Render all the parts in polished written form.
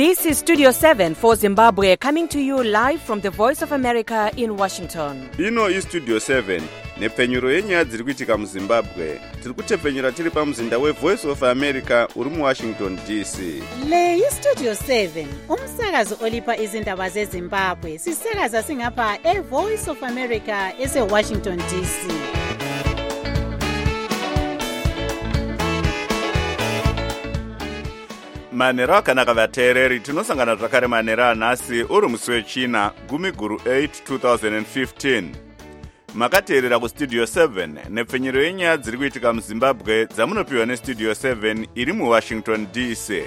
This is Studio 7 for Zimbabwe, coming to you live from the Voice of America in Washington. Ino is Studio 7, nepfenyuro yenyaya dziri kuitika muZimbabwe. Tiri kutepfenyura tiri pamuzinda weVoice of America uri muWashington DC. Le iStudio 7, umsakazo olipa izindaba zeZimbabwe. Sisakaza singapha eVoice of America eseWashington DC. Manera akanaka vateereri, tinosangana zvakare manera anhasi uri musi wechina 10/8 2015. Makateerera kuStudio 7 nepfenyuro yenyaya dziri kuitika muZimbabwe dzamunopiwa neStudio 7 iri muWashington DC.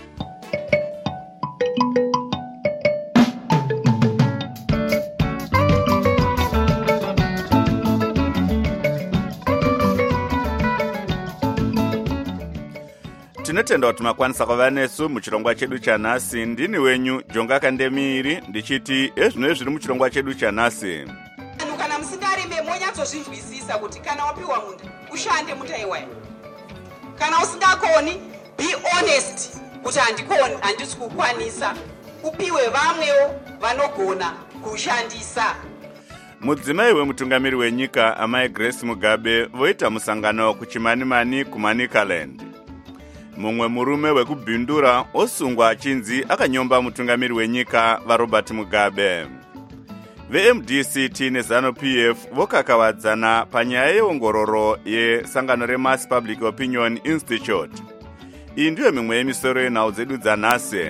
Tinotenda kuti makwanisa kuva nesu muchirongwa chedu chanhasi. Ndini wenyu Jonga Kandemiri ndichiti ezvino zviri muchirongwa chedu chanhasi. Kana musingarime monyatsozvinzwisisa kuti kana wapiwa munda ushande mutaiwayo. Kana usingakoni be honest kuti handikoni, handisi kukwanisa. Upiwe vamwewo vanogona kushandisa. Mudzimai wemutungamiri wenyika Amai Grace Mugabe voita musangano kuchimanimani kuManicaland. Mumwe murume wekubhindura osungwa achinzi akanyomba mutungamiri wenyika vaRobert Mugabe. VMDCT neZANU-PF vokakavadzana panyaya yeongororo yesangano reMass Public Opinion Institute. Iyi ndiyo mimwe yemisoro yenhau dzedu dzanhasi.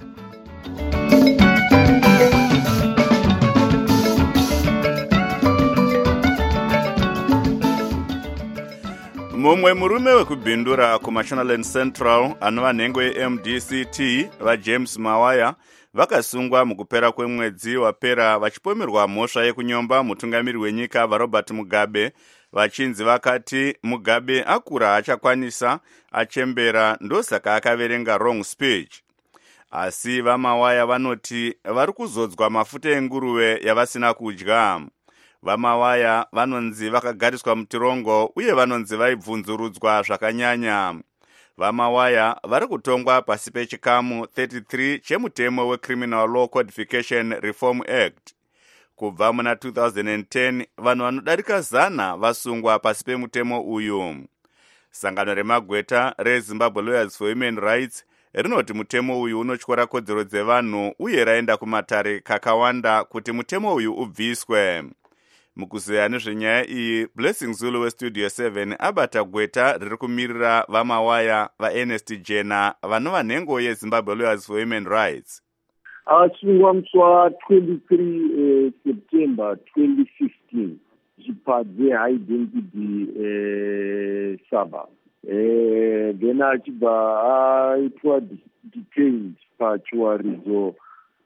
Mumwe murume wekubhindura kuMashonaland Central anova nhengo yeMDCT vaJames Mawaya vakasungwa mukupera kwemwedzi wapera vachipomerwa mhosva yekunyomba mutungamiri wenyika vaRobert Mugabe vachinzi vakati Mugabe akura achakwanisa achembera ndosaka akaverenga wrong speech. Asi vaMawaya vanoti vari kuzodzwa mafuta enguruve yavasina kudya. VaMawaya vanonzi vakagariswa mutirongo uye vanonzi vaibvunzurudzwa zvakanyanya. VaMawaya vari kutongwa pasi pechikamu 33 chemutemo weCriminal Law Codification Reform Act. Kubva muna 2010 vanhu vanodarika 100 vasungwa pasi pemutemo uyu. Sangano remagweta reZimbabwe Lawyers for Human Rights rinoti mutemo uyu unotyora kodzero dzevanhu uye raenda kumatare kakawanda kuti mutemo uyu ubviswe. Mukuzeya nezvenyaya iyi, Blessing Zulu weStudio 7 abata gweta riri kumirira vaMawaya vaErnest Jena vanova nhengo yeZimbabwe Lawyers for Human Rights. Asungwa musi wa23 September 2015 chipadze high density suburb. Then achibva aitwa detained pachiwaridzo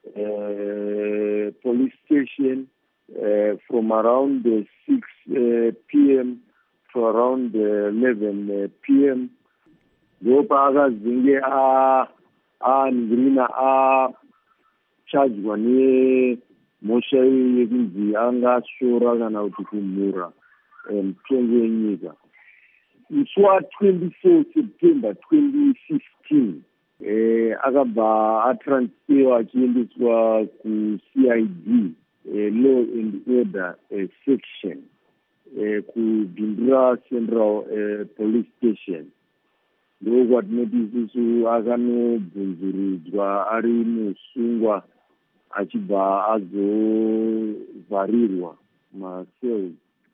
police station from around 6 p.m. to around 11 p.m. Ndopa akazinge angrina achajwa nemhosva yekunzi angasvora kana kuti kumhura mutongo wenyika. Musi wa24 September 2015 akabva atransferwa achiendeswa kuCID Law and Order section kubhindura Central Police Station. Ndokwati isusu akanobvunzurudzwa ari musungwa achibva azovharirwa macells.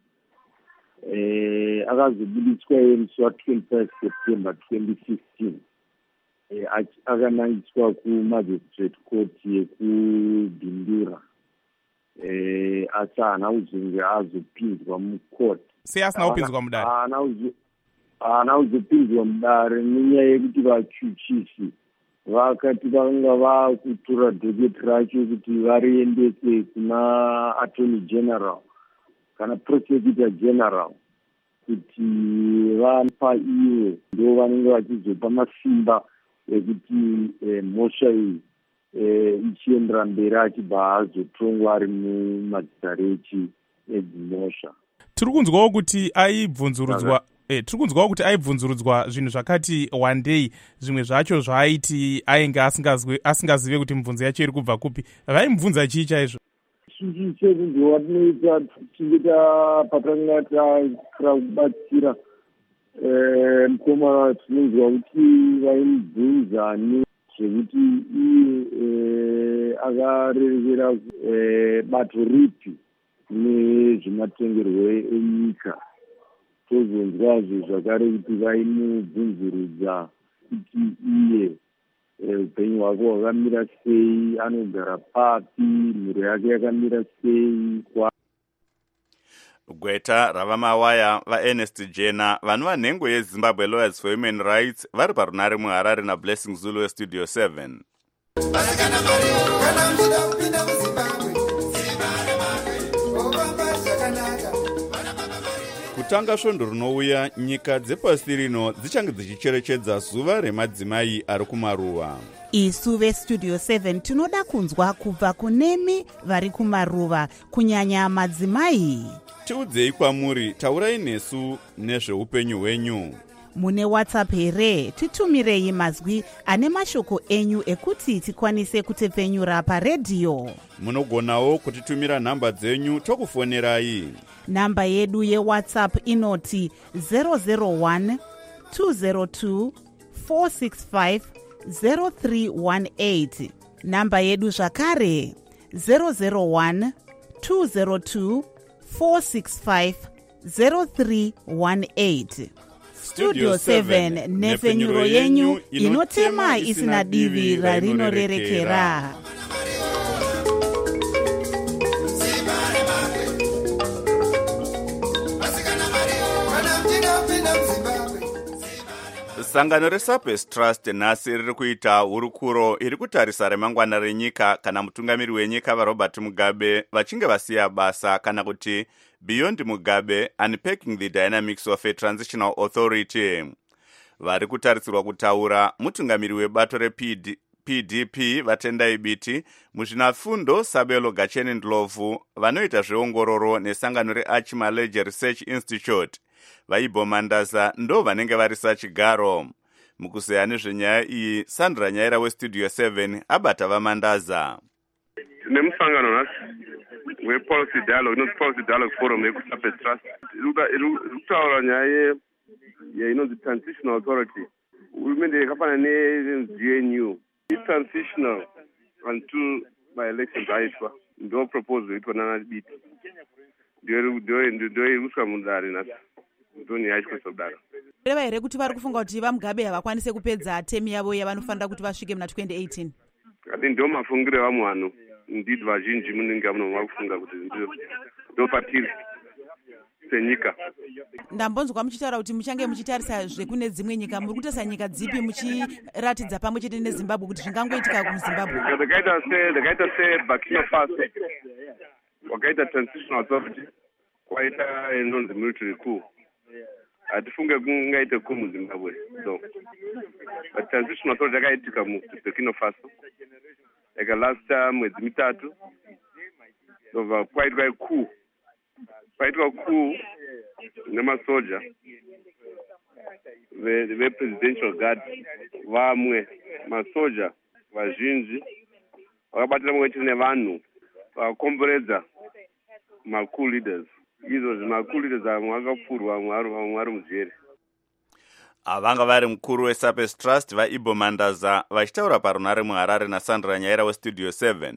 Akazobudiswa musi wa25 September 2015 akanangiswa kuMagistrate Court yekubhindura. Asi haana kuzonge azopinzwa mucourt. Sei asina kupinzwa mudare? Haana kuzopinzwa mudare nenyaya yekuti vachuchisi vakati vanga vakutora dhoketi racho kuti variendese kuna Attorney General kana Prosecutor General kuti vapa iwe ndo vanenge vachizopa masimba ekuti mhosva iyi ichiendera mberi achibva azotongwa ari mumadzisarechi edzimhosva. Tiri kunzwawo kuti aibvunzurudzwa tiri kunzwawo kuti aibvunzurudzwa zvinhu zvakati wandei, zvimwe zvacho zvaaiti ainge asingazive kuti mibvunzo yacho iri kubva kupi. Vaimubvunza chii chaizvo? Chichi chekunzwa watinoita tichinge patanga takira kubatsira mukoma, tinonzwa kuti vaimubvunza zvekuti iye akarerekera bato ripi nezvematengerwo enyika. Tozonzwazve zvakare kuti vaimubvunzurudza kuti iye upenyu hwake hwakamira sei, anogara papi, mhuri yake yakamira sei. Gweta ravamawaya vaErnest Jena vanova nhengo yeZimbabwe Lawyers for Human Rights vari parunare muHarare naBlessing Zulu weStudio 7. Kutanga svondo rinouya, nyika dzepasi rino dzichange dzichicherechedza zuva remadzimai ari kumaruva. Isu veStudio 7 tinoda kunzwa kubva kunemi vari kumaruva, kunyanya madzimai. Tiudzei kwamuri, taurai nesu nezveupenyu hwenyu. Mune WhatsApp here? Titumirei mazwi ane mashoko enyu ekuti tikwanise kutepfenyura paredhiyo. Munogonawo kutitumira nhamba dzenyu tokufonerai. Namba yedu yeWhatsApp inoti 001 202 465 0318. Namba yedu zvakare 001 202 465 0318. Studio 7, nefenyuro yenyu inotema isina divi rarinorerekera. Sangano reSuppers Trust nhasi riri kuita hurukuro iri kutarisa remangwana renyika kana mutungamiri wenyika vaRobert Mugabe vachinge vasiya basa, kana kuti Beyond Mugabe, Unpacking the Dynamics of a Transitional Authority. Vari kutarisirwa kutaura mutungamiri webato rePDP Vatendai Biti, muzvinafundo Sabelo Gacheni Ndlovu, vanoita zveongororo nesangano reArchimalege Research Institute. Vaibo Mandaza ndo vanenge varisa chigaro. Mukuzeya nezvenyaya iyi, Sandra Nyaira weStudio 7 abata vaMandaza. Nemusangano nhasi wePolicy Dialogue, not Policy Dialogue Forum yeSuppers Trust. Irikutaura nyaya inonzi Transitional Authority. Hurumende yakafana neGNU. Transitional until my elections aitwa. Ndo proposal yaitwa nana Biti. Ndio iruswa mundare nhasi. Ndoni yaitwa sodaro. Reva here kuti vari kufunga kuti vaMugabe havakwanise kupedza temi yavo yavanofanira kuti vasvike muna 2018. Kati ndio mafungiro vamwe vanhu nditi vazhinji munenge vakufunga kuti ndo patiri senyika. Ndambonzwa muchitaura kuti muchange muchitarisa zvekune dzimwe nyika. Muri kutarisa nyika dzipi muchiratidza pamwe chete neZimbabwe kuti zvingangoitika kuZimbabwe? Zvakaita seBurkina Faso, wakaita Transitional Authority, kwaita inonzi military coup. Hatifunge kungaite coup muZimbabwe. So Transitional Authority yakaitika muBurkina Faso yakalasta mwedzi mitatu. So kwaitwa coup nemasoja vepresidential guard, vamwe masoja vazhinji vakabatira mumwe chete nevanhu vakakomberedza macoup leaders. Izvo macoup leaders vamwe vakapfurwa, vamwe vari mujeri. Avanga vari mukuru weSuppers Trust vaIbo Mandaza vachitaura parunare muHarare naSandra Nyaira weStudio 7.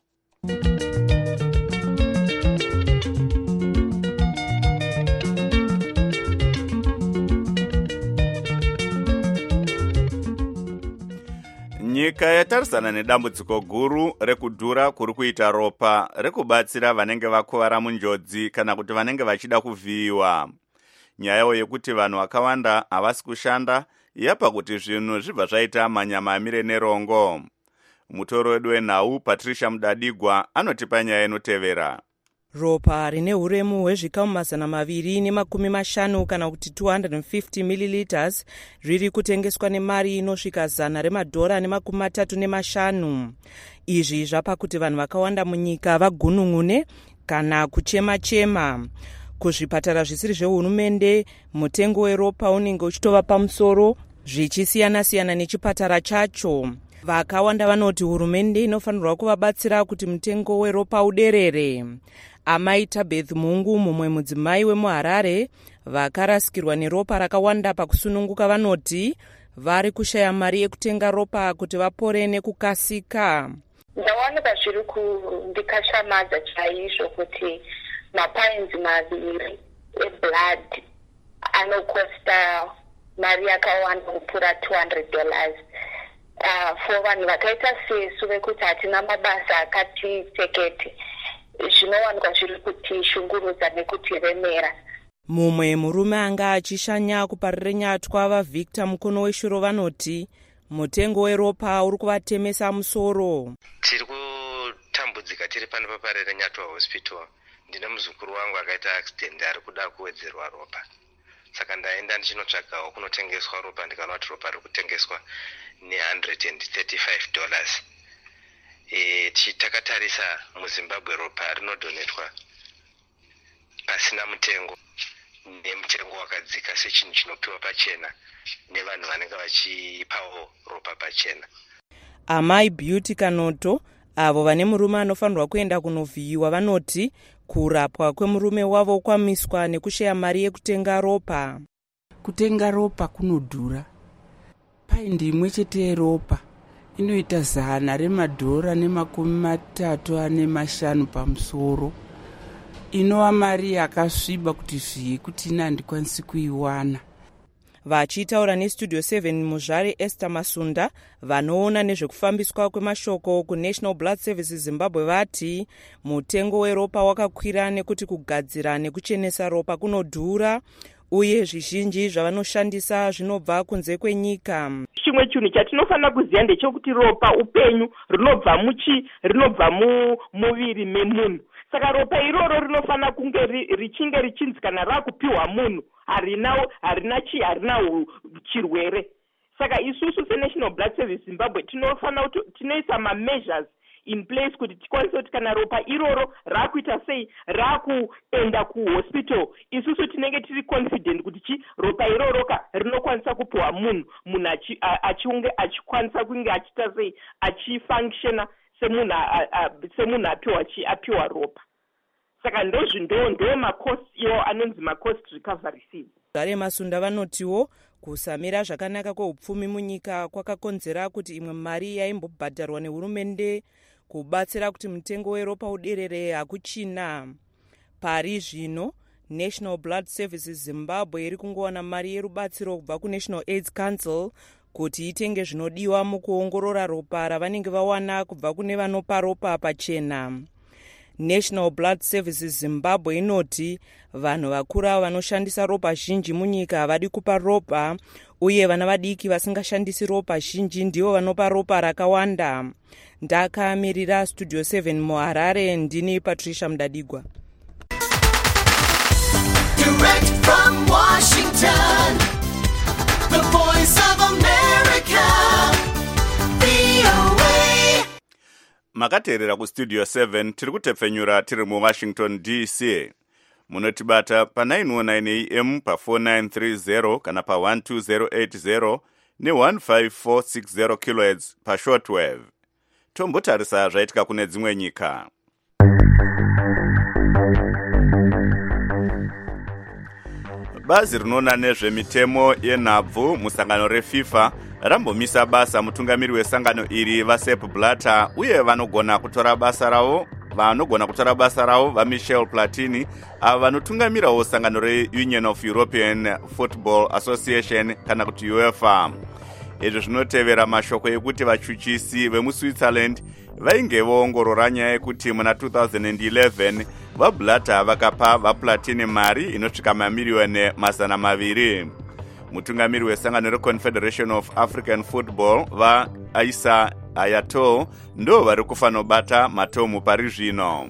Nyika yatarisana nedambudziko guru rekudhura kuri kuita ropa rekubatsira vanenge vakuvara munjodzi kana kuti vanenge vachida kuvhiyiwa. Nyayawo yekuti vanhu vakawanda havasi kushanda yapa kuti zvinhu zvibva zvaita manyama amire nerongo. Mutoro wedu wenhau Patricia Mudadigwa anotipa nyaya inotevera. Ropa rine uremu hwezvikamu 250 kana kuti 250 milliliters riri kutengeswa nemari inosvika $135. Izvi zvapa kuti vanhu vakawanda munyika vagunun'une kana kuchema-chema. Kuzvipatara zvisiri zvehurumende, mutengo weropa unenge uchitova pamusoro, zvichisiyana-siyana nechipatara chacho. Vakawanda vanoti hurumende inofanirwa kuvabatsira kuti mutengo weropa uderere. Amai Tabeth Mungu, mumwe mudzimai wemuHarare, vakarasikirwa neropa rakawanda pakusununguka, vanoti vari kushaya mari yekutenga ropa kuti vapore nekukasika. Ndawanika zviri kundikashamadza chaizvo kuti mapainzi maviri eblood anokosta mari yakawanda kupfuura $200. For vanhu vakaita sesu vekuti hatina mabasa akati tekete, zvinowanikwa zviri kutishungurudza nekutiremera. Mumwe murume anga achishanya kuparire nyatwa vaVictor Mukono weshuro vanoti mutengo weropa uri kuvatemesa musoro. Tiri kutambudzika tiri pano paparire nyatwa hospital. Ndine muzukuru wangu akaita accident ari kuda kuwedzerwa ropa. Saka ndaenda ndichinotsvakawo kunotengeswa ropa, ndikaona kuti ropa riri kutengeswa $135. Takatarisa muZimbabwe ropa rinodonetwa pasina mutengo, nemutengo wakadzika sechinhu chinopiwa pachena nevanhu vanenge vachipawo ropa pachena. Amai Beauty Kanoto, avo vane murume anofanirwa kuenda kunovhiyiwa, vanoti kurapwa kwemurume wavo kwamiswa nekushaya mari yekutenga ropa. Kutenga ropa kunodhura. Paindi imwe chete yeropa inoita $135 pamusoro. Inova mari yakasviba kuti ina handikwanisi kuiwana. Vachitaura neStudio 7 muzvare Esther Masunda, vanoona nezvekufambiswa kwemashoko kuNational Blood Services Zimbabwe, vati mutengo weropa wakakwira nekuti kugadzira nekuchenesa ropa kunodhura, uye zvizhinji zvavanoshandisa zvinobva kunze kwenyika. Chimwe chinhu chatinofanira kuziva ndechekuti ropa upenyu rinobva mumuviri memunhu. Saka ropa iroro rinofanira kunge richinge richinzi kana rakupiwa munhu harina chirwere. Saka isusu seNational Blood Service Zimbabwe tinofanira kuti tinoisa measures in place kuti tikwanise kuti kana ropa iroro rakuita sei rakuenda kuhospital, isusu tinenge tiri confident kuti ropa iroro rinokwanisa kupiwa munhu achikwanisa kunge achita sei achifunctiona semunhu apiwa ropa. Saka ndo macost iwo anonzi macost recovery fees. Zvare Masunda vanotiwo kusamira zvakanaka kweupfumi munyika kwakakonzera kuti imwe mari yaimbobhadharwa nehurumende kubatsira kuti mutengo weropa uderere hakuchina. Pari zvino National Blood Services Zimbabwe iri kungowana mari yerubatsiro kubva kuNational AIDS Council kuti itenge zvinodiwa mukuongorora ropa ravanenge vawana kubva kune vanopa ropa pachena. National Blood Services Zimbabwe inoti vanhu vakura vanoshandisa ropa zhinji munyika havadi kupa ropa, uye vana vadiki vasingashandisi ropa zhinji ndivo vanopa ropa rakawanda. Ndakamirira Studio 7 muHarare, ndini Patricia Mudadigwa. Direct from Washington, the Voice of America, VOA. Makateerera kuStudio 7 tiri kutepfenyura tiri muWashington DC. Munotibata pa 919 AM pa 4930 kana pa 12080 ne 15460 kHz pa shortwave. Tombotarisa zvaitika kune dzimwe nyika. Bazi rinoona nezvemitemo yenhabvu musangano reFIFA rambomisa basa mutungamiri wesangano iri vaSepp Blatter, uye vanogona kutora basa ravo vaMichel Platini, ava vanotungamirawo sangano reUnion of European Football Association kana kuti UEFA. Izvi zvinotevera mashoko ekuti vachuchisi vemuSwitzerland vainge voongorora nyaya yekuti muna 2011 vaBlatter vakapa vaPlatini mari inosvika mamiliyoni 200. Mutungamiri wesangano reConfederation of African Football vaIsa Ayato ndo vari kufanobata matomu pari zvino.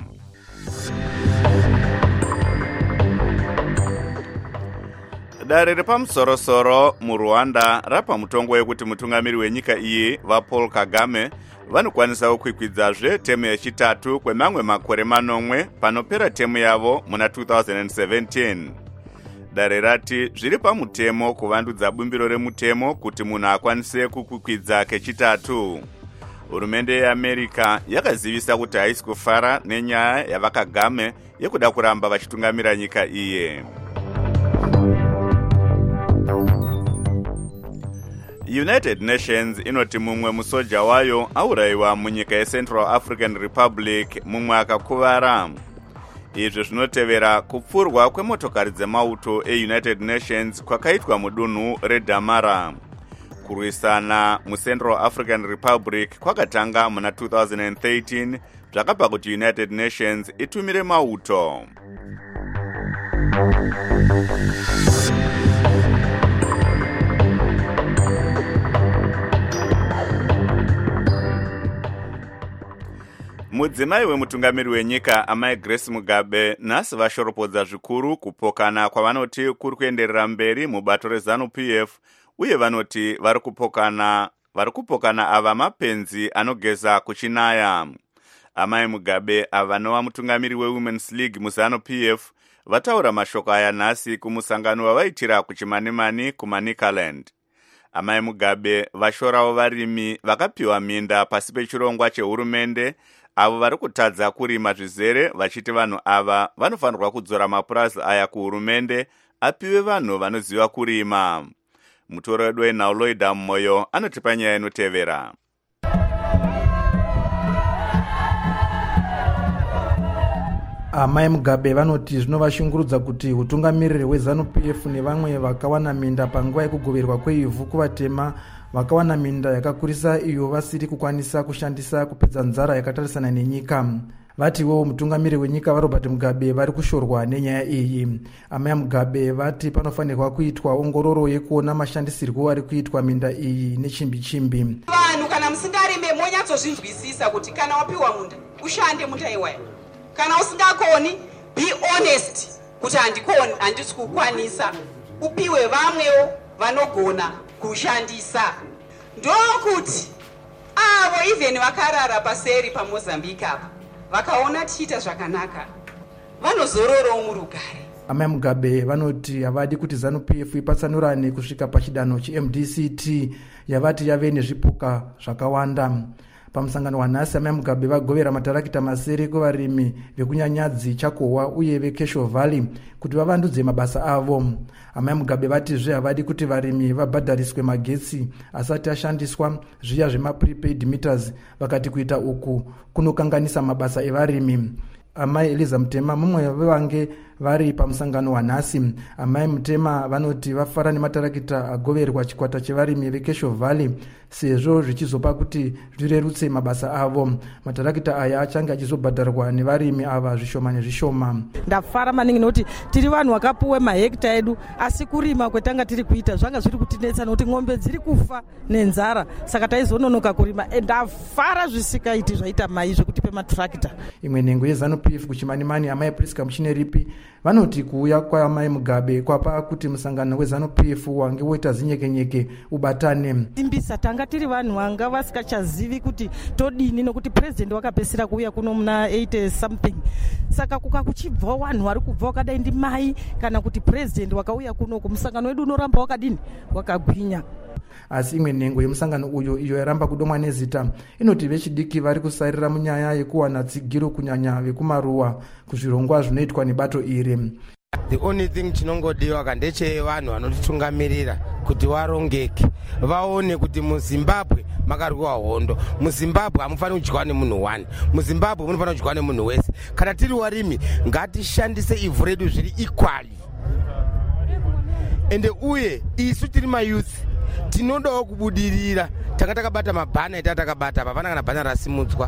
Dare repamusorosoro muRwanda rapa mutongo wekuti mutungamiri wenyika iyi vaPaul Kagame vanokwanisawo kwikwidzazve temu yechitatu kwemamwe makore manomwe panopera temu yavo muna 2017. Dare rati zviri pamutemo kuvandudza bumbiro remutemo kuti munhu akwanise kukwikwidza kechitatu. Hurumende yeAmerica yakazivisa kuti haisi kufara nenyaya yavakagame yekuda kuramba vachitungamira nyika iye. United Nations inoti mumwe musoja wayo aurayiwa munyika yeCentral African Republic mumwe akakuvara. Izvi zvinotevera kupfurwa kwemotokari dzemauto eUnited Nations kwakaitwa mudunhu reDamara. Kurwisana muCentral African Republic kwakatanga muna 2013 zvakapa kuti United Nations itumire mauto. Mudzimai wemutungamiri wenyika amai Grace Mugabe nhasi vashoropodza zvikuru kupokana kwavanoti kuri kuenderera mberi mubato reZANU-PF, uye vanoti vari kupokana ava mapenzi anogeza kuchinaya. Amai Mugabe avanova mutungamiri weWomen's League muZANU-PF vataura mashoko aya nhasi kumusangano wavaitira kuchimanimani kuManicaland. Amai Mugabe vashorawo varimi vakapiwa minda pasi pechirongwa chehurumende avo vari kutadza kurima zvizere vachiti vanhu ava vanofanirwa kudzora mapurazi aya kuhurumende apiwe vanhu vanoziva kurima. Mutoro wedu weNauloida Moyo anotipa nyaya inotevera. Amai Mugabe vanoti zvinovashungurudza kuti utungamiriri hweZANU-PF nevamwe vakawana minda panguva yekugoverwa kweivhu kuvatema vakawana minda yakakurisa iyo vasiri kukwanisa kushandisa kupedza nzara yakatarisana nenyika. Vatiwo mutungamiri wenyika vaRobert Mugabe vari kushorwa nenyaya iyi. Amai Mugabe vati panofanirwa kuitwa ongororo yekuona mashandisirwo ari kuitwa minda iyi nechimbi-chimbi. Vanhu kana musingarime monyatsozvinzwisisa kuti kana wapiwa munda ushande mutaiwayo. Kana usingakoni, be honest kuti handikoni, handisi kukwanisa, upiwe vamwewo vanogona kushandisa. Ndokuti avo even vakarara paseri paMozambique apa vakaona tiita zvakanaka vanozororowo murugare. Amai Mugabe vanoti havadi kuti ZANU-PF ipatsanurane kusvika pachidanho cheMDCT yavati yave nezvipuka zvakawanda. Pamusangano wanhasi Amai Mugabe vagovera matarakita masere kuvarimi vekunyanyadzi Chakowa uye veCashew Valley kuti vavandudze mabasa avo. Amai Mugabe vatizve havadi kuti varimi vabhadhariswe magetsi asati ashandiswa zviya zvemaprepaid meters, vakati kuita uku kunokanganisa mabasa evarimi. Amai Eliza Mutema mumwe vevange vari pamusangano wanhasi. Amai Mutema vanoti vafara nematarakita agoverwa chikwata chevarimi veCashew Valley sezvo zvichizopa kuti zvirerutse mabasa avo. Matarakita aya achange achizobhadharwa nevarimi ava zvishoma nezvishoma. Ndafara maningi nokuti tiri vanhu vakapuwe mahekta edu asi kurima kwetanga tiri kuita zvanga zviri kutinetsa nokuti ng'ombe dziri kufa nenzara, saka taizononoka kurima. Ndafara zvisikaiti zvaita mai zvekutipe matarakita. Imwe nhengo yeZANU-PF kuchimanimani Amai Priska Muchineripi vanoti kuuya kwaamai Mugabe kwapa kuti musangano weZANU-PF wange woita zinyekenyeke ubatane. Timbisa tanga tiri vanhu vanga vasikachazivi kuti todini nokuti president wakapesira kuuya kuno muna 80 something. Saka kuchibva vanhu vari kubva wakadai ndi mai kana kuti president wakauya kuno kumusangano wedu unoramba wakadini wakagwinya. Asi imwe nhengo yemusangano uyo iyo yaramba kudomwa nezita inoti vechidiki vari kusarira munyaya yekuwana tsigiro kunyanya vekumaruwa kuzvirongwa zvinoitwa nebato iri. The only thing chinongodiwa kandeche vanhu vanotitungamirira kuti varongeke vaone kuti muZimbabwe makarwiwa hondo. muZimbabwe hamufaniri kudyiwa nemunhu wani, muZimbabwe munofanira kudyiwa nemunhu wese. Kana tiri varimi ngatishandise ivhu redu zviri equally. Ende uye isu tiri mayouth tinodawo kubudirira. Tanga takabata mabhana etatakabata apa, pana kana bhana rasimudzwa.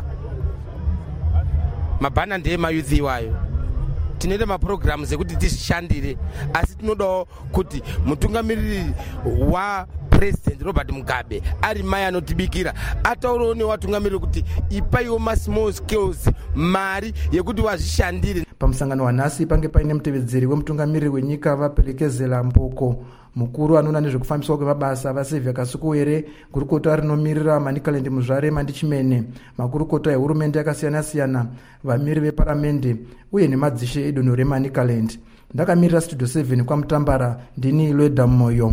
Mabhana ndeye mayouth iwayo. Tinoita maprograms ekuti tishandire, asi tinodawo kuti mutungamiriri president Robert Mugabe ari mai anotibikira ataurawo nevatungamiriri kuti ipaiwo masmall scales mari yekuti vazvishandire. Pamusangano wanhasi pange paine mutevedzeri wemutungamiriri wenyika vaperekezela Mboko, mukuru anoona nezvekufambiswa kwemabasa vaSilvia Kasukuwere, gurukota rinomirira Manicaland Muzvare Mandichimene, makurukota ehurumende akasiyana-siyana, vamiri veparamende uye nemadzishe edonho reManicaland. Ndakamirira Studio 7 kwaMutambara, ndini Lweda Moyo.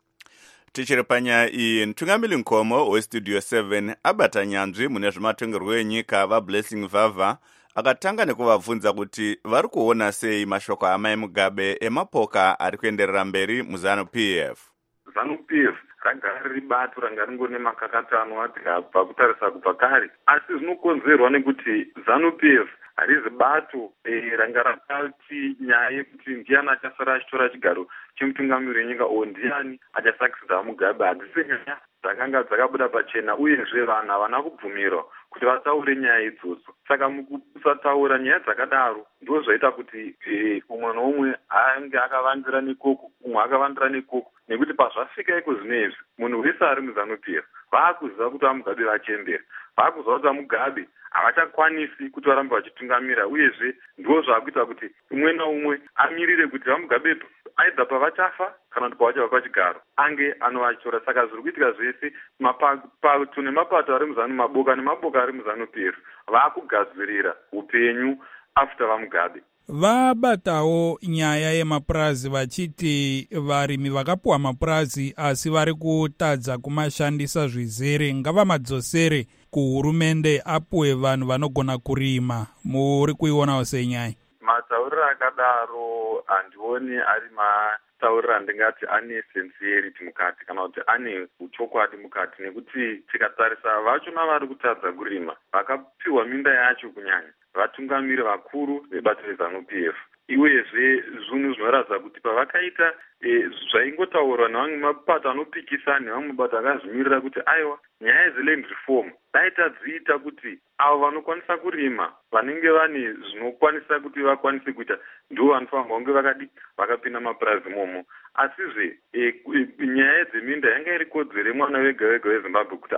Tichiri panyaya iyi, mutungamiriri Nkomo weStudio 7 abata nyanzvi mune zvematongerwo enyika vaBlessing Vavha akatanga nekuvabvunza kuti vari kuona sei mashoko amai Mugabe emapoka ari kuenderera mberi muZANU-PF. ZANU-PF ragara riri bato ranga ringone makakatano atikabva kutarisa kubva kare, asi zvinokonzerwa nekuti ZANU-PF harizi bato ranga rakati nyaya yekuti ndiani achasara achitora chigaro chemutungamiriri wenyika o ndiani achasakisa Mugabe hadzisi nyaya dzakanga dzakabuda pachena, uyezve vanhu havana kubvumirwa kuti vataure nyaya idzodzo. Saka mukusataura nyaya dzakadaro ndo zvaita kuti umwe noumwe ange akavandira nekoko, umwe akavandira nekoko, nekuti pazvasvika iko zvino izvi munhu wese ari muZANU-PF vaakuziva kuti vaMugabe vachembera, vaakuziva kuti vaMugabe havachakwanisi kuti varambe vachitungamira, uyezve ndo zvaakuita kuti umwe naumwe amirire kuti vaMugabe aidha pavachafa kana kuti pavachava pachigaro ange anovachitora. Saka zviri kuitika zvese mapato nemapato ari muZANU, maboka nemaboka ari muZANU-PF vaakugadzirira upenyu after vaMugabe. Vabatawo nyaya yemapurazi vachiti varimi vakapuwa mapurazi asi vari kutadza kumashandisa zvizere ngavamadzosere kuhurumende apuwe vanhu vanogona kurima. Muri kuionawo senyaya? Matauriro akadaro handioni ari matauriro andingati ane sincerity mukati kana kuti ane uchokwadi mukati, nekuti tikatarisa vachona vari kutadza kurima vakapiwa minda yacho kunyanya vatungamiri vakuru vebato reZANU-PF. Uyezve zvinhu zvinoratidza kuti pavakaita zvaingotaurwa nevamwe mapato anopikisa nevamwe mapato akazvimirira kuti aiwa nyaya dzeland reform dai tadziita kuti avo vanokwanisa kurima vanenge vane zvinokwanisa kuti vakwanise kuita ndo vanofamba kunge vakapinda mapurazi momo. Asizve nyaya dzeminda yanga iri kodzero yemwana wega wega weZimbabwe kuti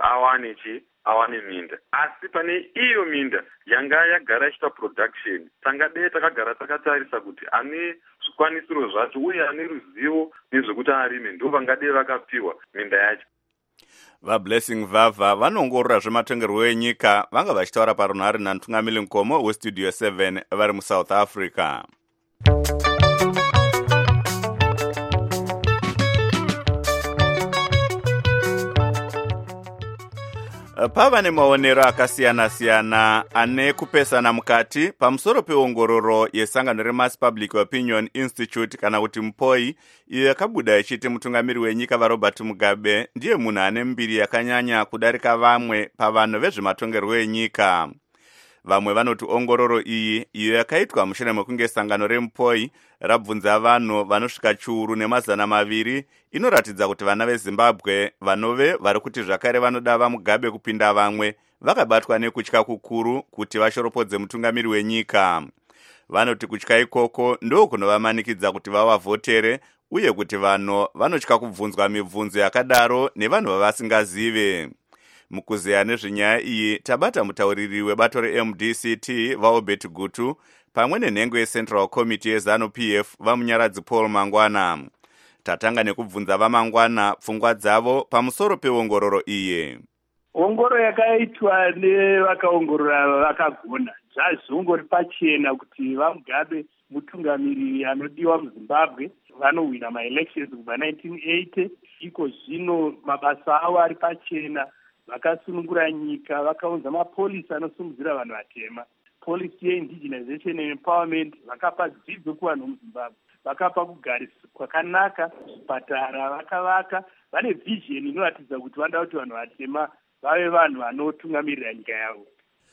awane minda, asi pane iyo minda yanga yagara ichiita production tangadei takagara takatarisa kuti ane zvikwanisiro zvacho uye ane ruzivo nezvekuti arime ndo vangadei vakapiwa minda yacho. VaBlessing Vavha vanongorora zvematongerwo enyika vanga vachitaura parunhare namutungamiriri Nkomo weStudio 7 vari muSouth Africa. Pava nemaonero akasiyana-siyana ane kupesana mukati pamusoro peongororo yesangano reMass Public Opinion Institute kana kuti MPOI, iyo yakabuda ichiti mutungamiriri wenyika vaRobert Mugabe ndiye munhu ane mbiri yakanyanya kudarika vamwe pavanhu vezvematongerwo enyika. Vamwe vanoti ongororo iyi, iyo yakaitwa mushure mekunge sangano reMPOI rabvunza vanhu vanosvika chiuru nemazana maviri, inoratidza kuti vana veZimbabwe vanove vari kuti zvakare vanoda vaMugabe kupinda vamwe vakabatwa nekutya kukuru kuti vashoropodze mutungamiriri wenyika. Vanoti kutya ikoko ndo kunovamanikidza kuti vavavhotere, uye kuti vanhu vanotya kubvunzwa mibvunzo yakadaro nevanhu vavasingazive. Mukuzeya nezvenyaya iyi tabata mutauriri webato reMDCT vaObert Gutu pamwe nenhengo yeCentral Committee yeZANU-PF vaMunyaradzi Paul Mangwana. Tatanga nekubvunza vaMangwana pfungwa dzavo pamusoro peongororo iyi. Ongororo yakaitwa nevakaongorora vakagona zvazvongori pachena kuti vaMugabe mutungamiriri anodiwa muZimbabwe vanowina maelections kubva 1980. Iko zvino mabasa avo ari pachena, vakasunungura nyika, vakaunza mapolisi anosimudzira vanhu vatema, policy ye-indigenization and empowerment, vakapa dzidzo kuvanhu muZimbabwe, vakapa kugarisa kwakanaka, zvipatara vakavaka, vane vision inoratidza kuti vanoda kuti vanhu vatema vave vanhu vanotungamirira nyika yavo.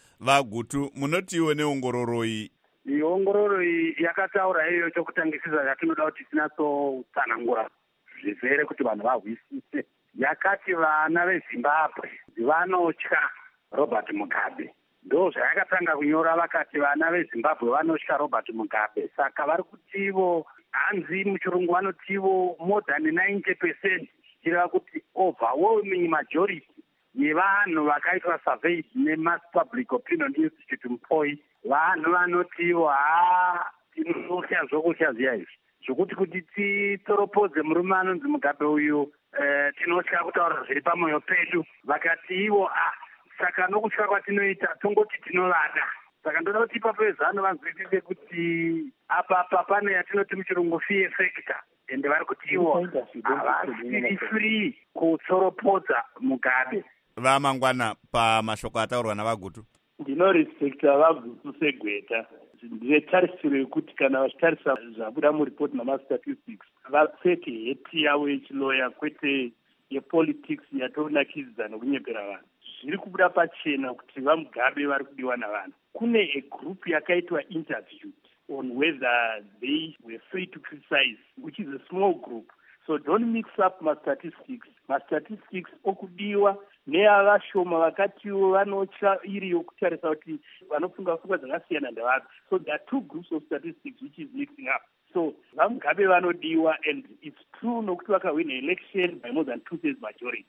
VaGutu, munotiwo neongororo iyi? Ongororo iyi yakataura iyo chokutangisisa yatinoda kuti tinatsotsanangura zvizere kuti vanhu vahwisise. Yakati vana veZimbabwe vanotya Robert Mugabe. Ndo zvayakatanga kunyora vakati vana veZimbabwe vanotya Robert Mugabe. Saka vari kutivo hanzi muchirungu vanotivo more than 90% zvichireva kuti overwhelming majority yevanhu vakaitwa surveyed nemass public opinion institute mupoi vanhu vanotiwo tinotya zvokutya zviya izvi zvokuti kuti titoropodze murume anonzi Mugabe uyu tinotya kutaura zviri pamwoyo pedu. Vakati ivo saka nokutya kwatinoita tongoti tinovada. Saka ndoda kuti ipapo vezano vanzwisise kuti apa pane yatinoti muchirungu fear factor, ende vari kuti ivo havasiri free kutsoropodza Mugabe. Vamangwana pamashoko ataurwa navagutu. Ndinorespekta vagutu segweta. Ndinetarisiro yekuti kana vachitarisa zvabuda muripoti namastatistics vapfeke heti yavo yechiloya kwete yepolitics yatonakidza nokunyepera vanhu. Zviri kubuda pachena kuti vaMugabe vari kudiwa navanhu. Kune egroup yakaitwa interviewed on whether they were free to criticize, which is a small group. So don't mix up ma-statistics. Ma-statistics okudiwa neavashoma vakatiwo vanotya iri yokutarisa kuti vanofunga pfungwa dzakasiyana ndavano. So there are two groups of statistics which is mixing up. So vaMugabe vanodiwa, and it's true nokuti vakawina election by more than 2/3 majority.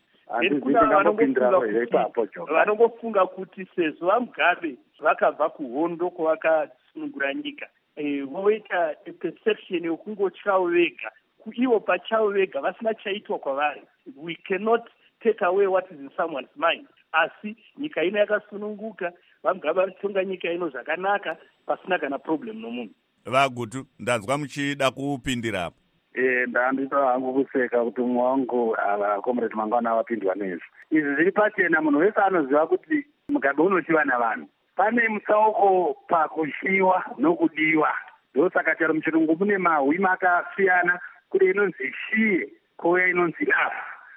Vanongofunga kuti sezvo vaMugabe vakabva kuhondo kwavakasunungura nyika voita perception yokungotyawo vega, ivo pachavo vega vasina chaitwa kwavari. We cannot take away what is in someone's mind. Asi nyika ino yakasununguka, vaMugabe varitonga nyika ino zvakanaka pasina kana problem nomunhu. Vagutu, ndanzwa muchida kupindira apo. Ndandita hangu kuseka kuti umwe wangu comrade Mangwana avapindwa nezvo. Izvi zviri pachena, munhu wese anoziva kuti Mugabe unochiva navanhu. Pane mutsauko pakuchiwa nokudiwa. Ndosaka chero muchirungu mune mahwi makasiyana, kune inonzi shiye kouya inonzi love.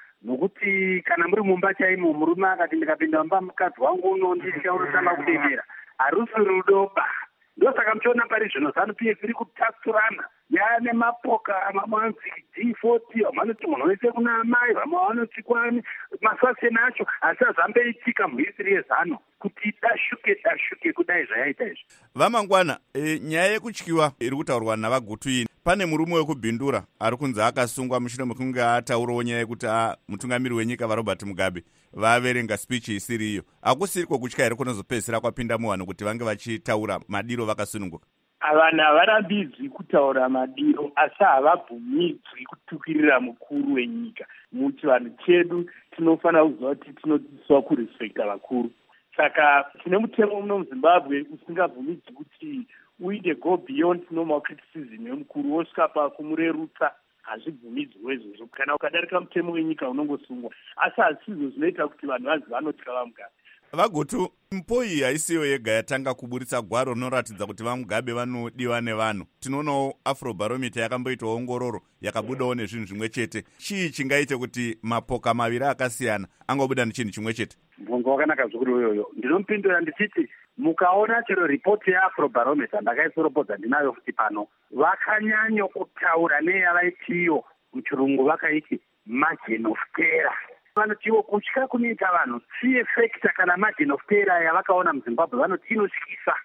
Nokuti kana muri mumba chaimo murume akati ndikapinda mumba mukadzi wangu unonditya unotanga kudedera, harusi rudoba. Ndosaka muchiona pari zvino ZANU-PF iri kutasurana yaane mapoka mamanzi G40, vanoti munhu wese kuna amai, vamwe vanoti kwani masaseni acho, asi azambeitika muhisiri yeZANU kuti dashuke kudai zvayaita izvi. Vamangwana, nyaya yekutyiwa iri kutaurwa navagutu ini, pane murume wekubhindura ari kunzi akasungwa mushure mekunge ataurawo nyaya yekuti mutungamiri wenyika vaRobert Mugabe vaverenga speech isiri iyo. Akusiri kwokutya here kunozopedzisira kwapinda muvanhu kuti vange vachitaura madiro vakasununguka? Vanhu havarambidzwi kutaura madiro, asi havabvumidzwi kutukirira mukuru wenyika. Muchivanhu chedu tinofanira kuziva kuti tinodzidziswa kurespekta vakuru. Saka tine mutemo muno muZimbabwe usingabvumidzwi kuti uite go beyond normal criticism yemukuru wosvika pakumurerutsa. Hazvibvumidzwi izvozvo. Kana ukadarika mutemo wenyika unongosungwa. Asi hazvisizvo zvinoita kuti vanhu vanzi vanotya vaMugabe. Vagutu, Mupoi haisiyo yega yatanga kuburitsa gwaro rinoratidza kuti vaMugabe vanodiwa nevanhu. Tinoonawo Afrobarometer yakamboitawo ongororo yakabudawo nezvinhu zvimwe chete. Chii chingaite kuti mapoka maviri akasiyana angobuda nechinhu chimwe chete? Mvunzo wakanaka zvikuru iyoyo. Ndinomupindura ndichiti mukaona chero ripoti yeAfrobarometer ndakaisoropodza ndinayo futi pano, vakanyanya kutaura neyavaitiyo muchirungu vakaiti margin of error. Vanotiwo kutya kunoita vanhu fear factor kana margin of error yavakaona muZimbabwe vanoti inotyisa.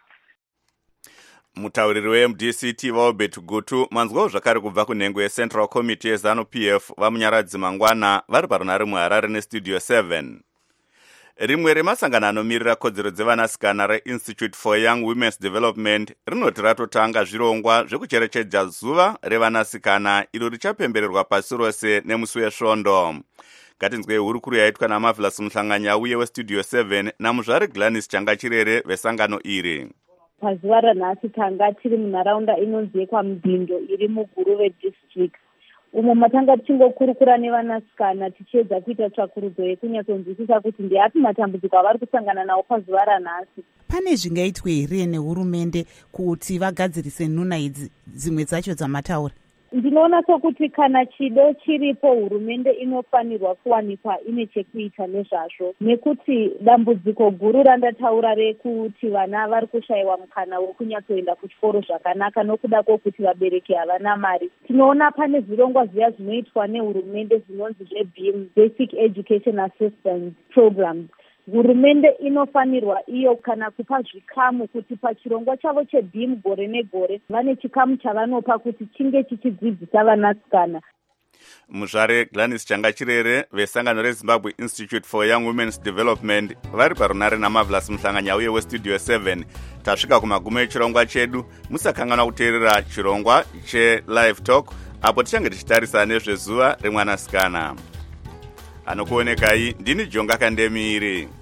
Mutauriri weMDCT vaRobert Gutu manzwawo zvakare kubva kunhengo yeCentral Committee yeZANU-PF vamunyaradzi Mangwana vari parunhare muHarare neStudio 7. Rimwe remasangano anomirira kodzero dzevanasikana reInstitute for Young Women's Development rinoti ratotanga zvirongwa zvekucherechedza zuva revanasikana iro richapembererwa pasi rose nemusi wesvondo. Ngatinzwei hurukuru yaitwa naMarvelous Muhlanganya uye weStudio 7 namuzvare Gladys Changachirere vesangano iri. Pazuva ranhasi tanga tiri munharaunda inonzi yeKwaMudindo iri muGuruve district, umo matanga tichingokurukura nevanasikana tichiedza kuita tsvakurudzo yekunyatsonzwisisa kuti ndeapi matambudziko avari kusangana nawo pazuva ranhasi. Pane zvingaitwe here nehurumende kuti vagadzirise nhuna idzi dzimwe dzacho dzamataura? Ndinoona sokuti kana chido chiripo hurumende inofanirwa kuwanikwa ine chekuita nezvazvo, nekuti dambudziko guru randataura rekuti vana vari kushayiwa mukana wekunyatsoenda kuchikoro zvakanaka nokuda kwokuti vabereki havana mari. Tinoona pane zvirongwa zviya zvinoitwa nehurumende zvinonzi zveBEAM, Basic Education Assistance Programs. Hurumende inofanirwa iyo kana kupa zvikamu kuti pachirongwa chavo cheBEAM gore negore vane chikamu chavanopa kuti chinge chichidzidzisa vanasikana. muzvare Gladys Changachirere vesangano reZimbabwe Institute for Young Women's Development vari parunare naMarvelous Muhlanganya uye westudio 7. Tasvika kumagumo echirongwa chedu. Musakanganwa kuteerera chirongwa cheLive Talk apo tichange tichitarisa nezvezuva remwanasikana. Anokuonekai ndini Jonga Kandemiri.